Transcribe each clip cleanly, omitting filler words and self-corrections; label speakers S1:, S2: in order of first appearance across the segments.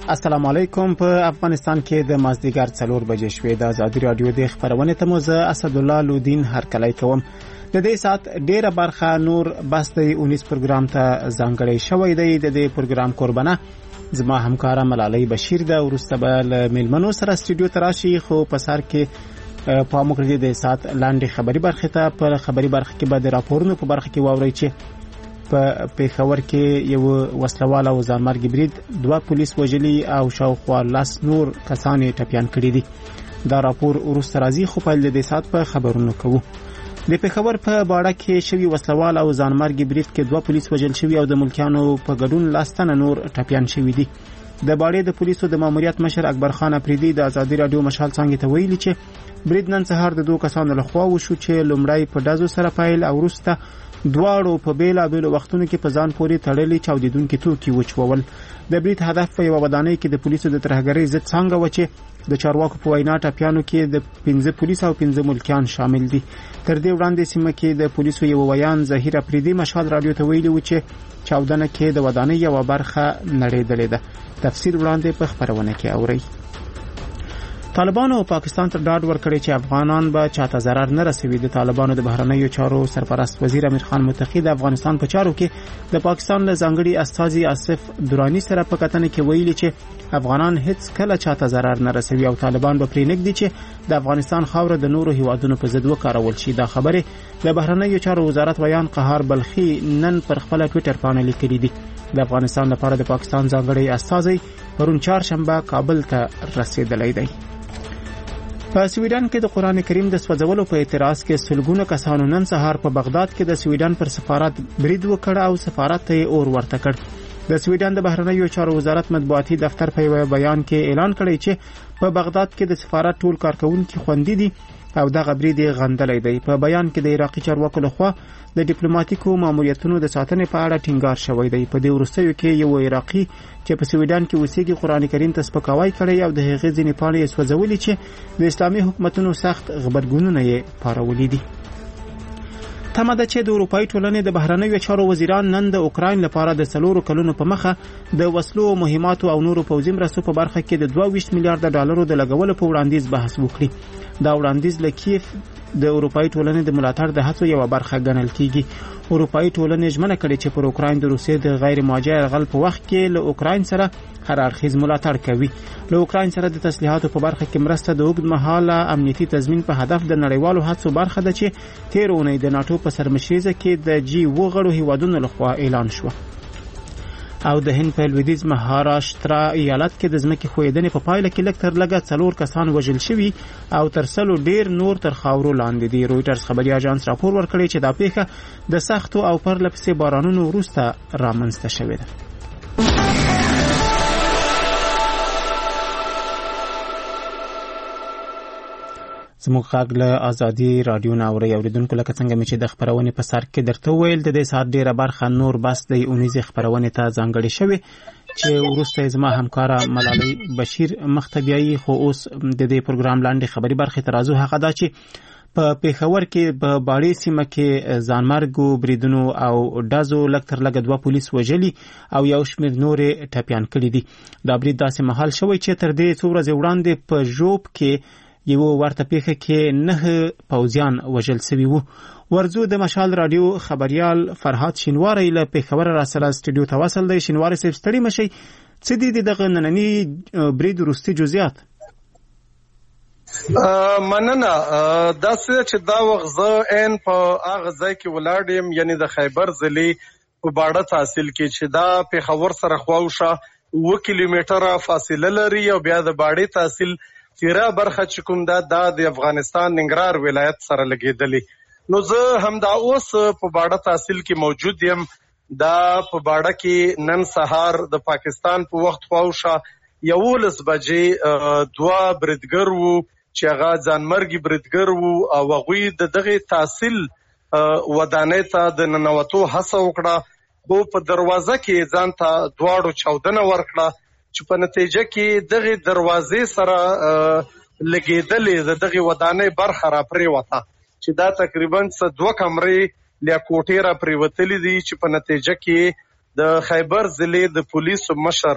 S1: السلام علیکم. په افغانستان کې د مازدیګر 4 بجې شوې د ازادي رادیو د خبرونه ته مو زه اسد الله لودین هرکلی کوم. د دې سات ډیره برخه نور بس د 19 پروګرام ته ځانګړی شوی دی. د دې پروګرام قربانه زما همکاره ملالۍ بشیر ده. ورسته به له میلمنو سره استودیو ته راشي، خو په سر کې په موږ د سات لاندې خبري برخه ته په خبري برخه کې به د راپورونو په برخه کې واوري چې په پیښور کې یو وسلوال او ځانمرګي برید 2 پولیس وژلي او شاوخوا 10 نور کسان ټپيان کړي دي. دا راپور ورسته راځي، خو په دې سات په خبرونو کوو. د پیښور په باړه کې شوی وسلوال او ځانمرګي برید کې 2 پولیس وژل شوي او د ملکیانو په ګډون 10 تنه نور ټپيان شوي دي. د باړې د پولیسو د ماموریت مشر اکبر خان افریدي د ازادي رادیو مشال څنګه ته ویلي چې برید نن سهار د 2 کسانو لخوا وشو چې لومړی په دازو سره پیل او وروسته دواړو په بیلابیلو وختونو کې په ځان پورې تړلې چاودیدونکي توکي وچول. د برید هدف په یو ودانۍ کې د پولیسو د ترهګرۍ ضد څنګه و چې د چارواکو په وینا ټپیانو کې د 15 پولیس او 15 ملکیان شامل دي. تر دې وړاندې سیمه کې د پولیسو یو ویان ظهیر افریدي مشال رادیو ته ویلي و چې چاودنه کې د ودانۍ یو برخه نړېدلې ده. تفصیل وړاندې په خبرونه کې اورئ. طالبانو پاکستان ته ډاډ ورکړی چې افغانان به چاته ضرر نه رسوي. د طالبانو د بهرنیو چارو سرپرست وزیر امیر خان متقی د افغانستان په چارو کې د پاکستان له ځانګړي استازي آصف درانی سره په کتنه کې ویلي چې افغانان هیڅ کله چاته ضرر نه رسوي او طالبان به پرې نږدي چې د افغانستان خاوره د نورو هیوادونو په ضد وکارول شي. دا خبره د بهرنیو چارو وزارت ویان قهار بلخي نن پر خپل ټوئیټر باندې لیکلي دي. د افغانستان لپاره د پاکستان ځانګړي استازي پرون چهارشنبه کابل ته رسیدلی دی. په سویډن کې د قران کریم د سوځولو په اعتراض کې سلګونه کسانو نن سهار په بغداد کې د سویډن پر سفارت برید وکړ او سفارت ته اور ورته کړ. د سویډن د بهرنیو چارو وزارت مطبوعاتي دفتر په یو بیان کې اعلان کړی چې په بغداد کې د سفارت ټول کارکونکو خوندي دي او دغه برید غندلې دی. په بیان کې د عراقي چارواکو لخوا د ډیپلوماټیکو ماموریتونو د ساتنې په اړه ټینګار شوی دی. په دې وروستیو کې یو عراقي چې په سویډن کې اوسېږي قران کریم ته سپکاوی کړی او د هغې ځینې پاڼې سوځولې چې د اسلامي حکومتونو سخت غبرګونونه یې پارولي دي. تمه ده چې د اروپאי ټولنې د بهرنیو چارو وزیران نن د اوکراین لپاره د 4 کلونو په مخه د وسلو مهماتو او نورو پوځي مرستو په برخه کې د 22 میلیارډ ډالرو د لګولو په وړاندیز بحث وکړي. دا وړاندیز له کیف د اروپאי ټولنې د ملاتړ د هڅو یو برخه ګڼل کیږي. اروپאי ټولنې ژمنه کړې چې پر اوکراین د روسیې د غیر مواجه یرغل په وخت کې له اوکراین سره هر اړخیز ملاتړ کوي. له اوکراین سره د تسلیحاتو په برخه کې مرسته د اوږدمهاله امنیتي تضمین په هدف د نړیوالو هڅو برخه ده چې تیر اونۍ د ناتو په سرمشریزه کې د G7 غړو هیوادونو لخوا اعلان شو. او د هند په لویدیځ مهاراشټرا ایالت کې د ځمکې ښویدنې په پایله کې لږ تر لږه 4 کسان وژل شوي او تر 100 ډیر نور تر خاورو لاندې دي. رویټرز خبري اژانس راپور ورکړی چې دا پیښه د سختو او پرلپسې بارانونو وروسته رامنځته شوې ده. زموږ غږ له ازادي رادیو نه اوري. اوریدونکو لکه څنګه چې د خبرونې په سر کې درته ویل د دې سات ډیره برخه نور بس د 19 خبرونه ته ځانګړي شوی چې ورسته زما همکاره ملالۍ بشیر مختبیایي خو اوس د دې پروګرام لاندې خبري برخه ترازو هغه دا چې په پیښور کې په باړې سیمه کې ځانمرګو بریدونو او دازو لکتر لګ 2 پولیس وژلي او یو شمېر نور ټپيان کړي دي. دا برید داسې محل شوی چې تر دې څو ورځې وړاندې په ژوب کې یو ورته پیښه کې 9 پوځیان وژل شوي وو. ورزو د مشال رادیو خبريال فرهاد شینواری له پیښور را سره استودیو ته وصل دی. شینواری صاحب ستړي مشي، څه دي دغه نننی برید وروستي جزئیات؟
S2: مننه. دا چې دا وغزه ان په هغه ځای کې ولاړم، یعنی د خیبر ضلع په باړه تحصیل کې چې دا پیښور سره خواوشه 2 کیلومتره فاصله لري او بیا د باړې تحصیل تیرا برخه چې کوم دا د افغانستان ننګرهار ولایت سره لګیدلی. نو زه هم دا اوس په باړه تحصیل کې موجود یم. دا په باړه کې نن سهار د پاکستان په وخت خواوشه 11 بجې 2 بریدګر وو چې هغه ځانمرګي بریدګر وو او هغوی د دغه تحصیل ودانۍ ته د ننوتو هڅه وکړه، خو په دروازه کې ځان ته دواړو چاودنه ورکړه چې په نتیجه کې دغه دروازې سره لګیدلې دغه ودانۍ برخه را پریوته چې دا تقریبا 2 کمرې له کوټې را پریوتلې دي چې په نتیجه کې د خیبر ضلع د پولیسو مشر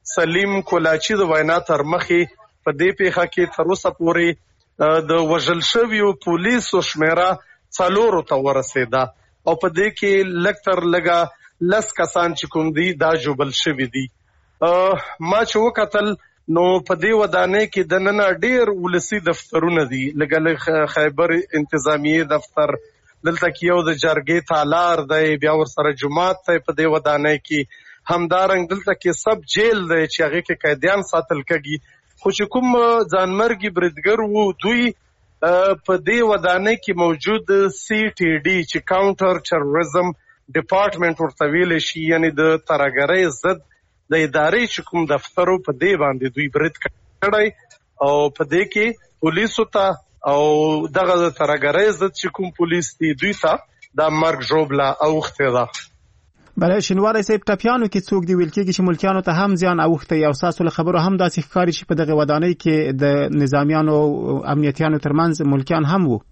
S2: سلیم کولاچي د وینا تر مخې په دې پیښه کې تر اوسه پورې د وژل شویو پولیسو شمیره 4 ته ورسېده او په دې کې لږ تر لږه 10 کسان چې کوم دي دا جوبل شوي دي. ما چې وکتل نو په دې ودانۍ کې د نن ډېر ولسي دفترونه دي، لږ خیبر انتظامیه دفتر، دلته کې یو د جرګې تالار دی، بیا ورسره جماعت دی په دې ودانۍ کې، همدارنګ دلته کې سب جیل دی چې هغې کې قیدیان ساتل کېږي. خو چې کوم ځانمرګي بریدګر وو دوی په دې ودانۍ کې موجود CTD چې کاونټر ټیرریزم ډپارټمنټ ورته ویلی شي، یعنی د ترهګرۍ ضد د ادارې چې کوم دفترو په دې باندې دوی برید کړی او په دې کې پولیسو ته او دغه د ترهګرۍ ضد چې کوم پولیس دي دوی ته دا مرګ ژوبله اوښتې ده.
S1: بله شینواری صاحب، ټپیانو کې څوک دی؟ ویل کېږي چې ملکیانو ته هم زیان اوښتی او ستاسو له خبرو هم داسې ښکاري چې په دغه ودانۍ کې د نظامیانو او امنیتیانو ترمنځ ملکیان هم وو.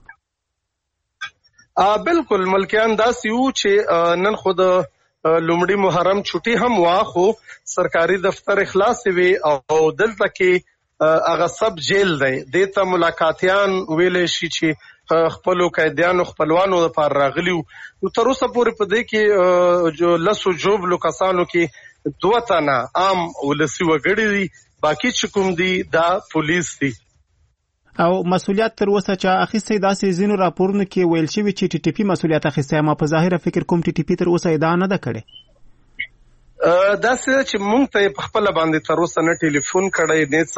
S2: بالکل ملکیان داسې وو چې نن خو د لومړي محرم چټي هم وا، خو سرکاري دفتر خلاص وي او دلته کې هغه سب جیل دی، دې ته ملاقاتیان ویلی شي چې خپلو قیدیانو خپلوانو لپاره راغلي وو. نو تر اوسه پورې په دې کې 10 جوبلو کسانو کې 2 تنه عام ولسي وګړي دي، باقي چې کوم دي دا پولیس دي.
S1: او مسؤلیت تر اوسه چا اخیستی؟ داسې ځینو راپورونو کې ویل شوي چې TTP مسؤلیت اخیستی، ما په ظاهره فکر کوم TTP تر اوسه ادعا نه ده کړې.
S2: داسې چې مونږ ته په خپله باندې تر اوسه نه ټلیفون کړی نه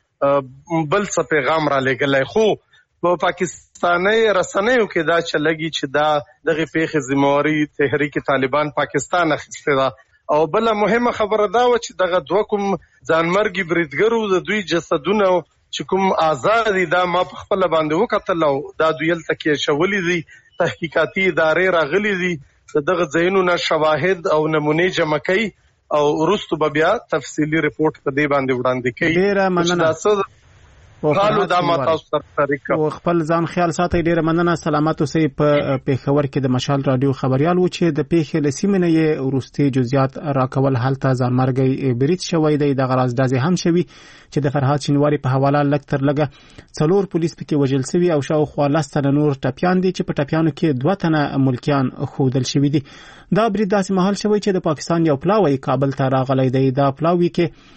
S2: څه بل څه پیغام را لېږلی، خو په پاکستاني رسنیو کې دا چلېږي چې دا دغه پیښې ذمواري تحریک طالبان پاکستان اخیستې ده. او بله مهمه خبره دا وه چې دغه 2 کوم ځانمرګي بریدګرو د دوی جسدونه چې کوم آزادي دا ما په خپله باندې وکتل او دا دوی هلته کې اچولي دي، تحقیقاتي ادارې راغلي دي، د دغه ځایونو نه شواهد او نمونې جمع کوي او وروستو به بیا تفصیلي رپورټ په دې باندې وړاندې کوي.
S1: ډېره مننه.
S2: حالو دا ما تاسو سره شریک
S1: او خپل ځان خیال ساتئ. ډېره مننه. سلامت اوسئ. په پېښور کې د مشال رادیو خبريال و چې د پیښې له سیمې نه یې وروستي جزئیات راکول، هلته ځانمرګی برید شوی دی. دغه راز ډزې هم شوي چې د فرهاد شینواري په حواله لږ تر لږه 4 پولیس پکې وژل شوي او شاوخوا 10 تنه نور ټپیان دي چې په ټپیانو کې 2 تنه ملکیان ښودل شوي دي. دا برید داسې مهال شوی چې د پاکستان یو پلاوی کابل ته راغلی دی. دا پلاوی کې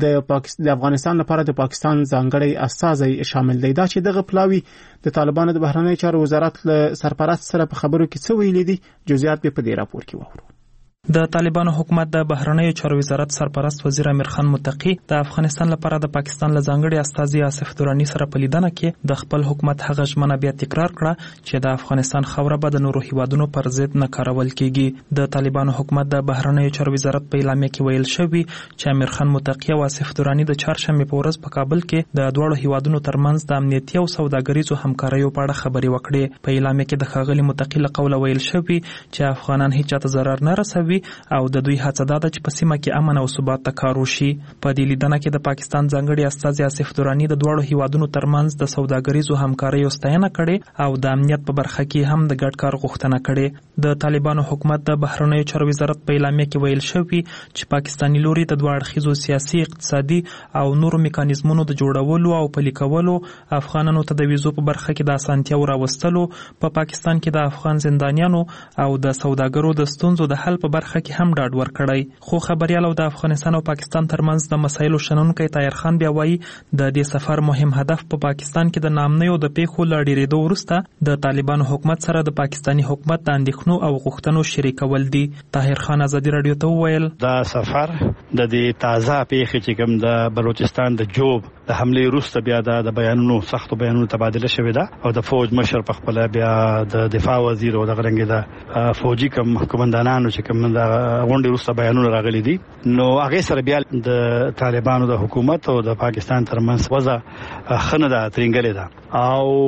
S1: د افغانستان لپاره د پاکستان ځانګړی استازی شامل دی. دا چې دغه پلاوی د طالبانو د بهرنیو چارو وزارت له سرپرست سره په خبرو کې څه ویلي دي، جزئیات به په دې راپور کې واورو.
S3: د طالبانو حکومت د بهرنیو چارو وزارت سرپرست وزیر امیر خان متقی د افغانستان لپاره د پاکستان له ځانګړي استازي آصف درانی سره په لیدنه کې د خپل حکومت هغه ژمنه بیا تکرار کړه چې د افغانستان خاوره به د نورو هیوادونو پر ضد نه کارول کیږي. د طالبانو حکومت د بهرنیو چارو وزارت په اعلامیه کې ویل شوی چې امیر خان متقی او آصف درانی د چهارشنبه په ورځ په کابل کې د دوه هیوادونو ترمنځ د امنیتي او سوداګریزو همکاریو په اړه خبرې وکړې. په اعلامیه کې د ښاغلي متقی له قوله ویل شوی چې افغانان هیڅ چاته ضرر نه رسوي او د دوی هڅه ده چې په سیمه کې امن او ثبات ته کار وشي. په دې لیدنه کې د پاکستان ځانګړي استازي آصف درانی د دوه هیوادونو ترمنځ د سوداګریزو همکاریو ستاینه کړې او د امنیت په برخه کې هم د ګډ کار غوښتنه کړې. د طالبانو حکومت د بهرنیو چارو وزارت په اعلامیه کې ویل شوی چې پاکستاني لوري د دوه اړخیزو سیاسي، اقتصادي او نورو میکانیزمونو د جوړولو او پلي کولو، افغانانو ته د ویزو په برخه کې د اسانتیاو راوستلو، په پاکستان کې د افغان زندانیانو او د سوداګرو د ستونزو د حل په برخه کې هم ډاډ ورکړی. خو خبريال او د افغانستان او پاکستان ترمنځ د مسایلو شنونکي طاهر خان بیا وایي د دې سفر مهم هدف په پاکستان کې د نامنیو د پیښو له ډیرېدو وروسته د طالبانو حکومت سره د پاکستاني حکومت د اندېښنو او غوښتنو شریکول دي. طاهر خان ازادي رادیو ته وویل
S4: دا سفر د دې تازه پیښې چې کوم د بلوچستان د جوب د حمله وروسته بیا د بیانونو سختو بیانونو تبادله شوې ده او د فوج مشر په خپل بیا د دفاع وزیر او د غرنګ د فوجي کمانډانانو چې کوم د غونډې وروسته بیانونه راغلي دي، نو هغه سره بیا د طالبانو د حکومت او د پاکستان ترمنځ وضع خنه ده ترنګلې ده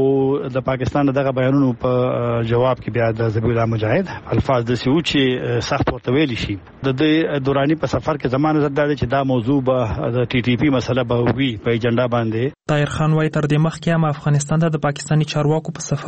S4: او د پاکستان دغه بیانونو په جواب کې بیا د ذبیح الله مجاهد الفاظ د سیو چې سخت ورته ویل شي. د دورانی په سفر کې زمانه زده ده چې دا موضوع به د TTP مسله به وي په اجنډا باندې.
S3: طاهر خان وايي تر دې مخکې هم افغانستان د پاکستاني چارواکو په سفر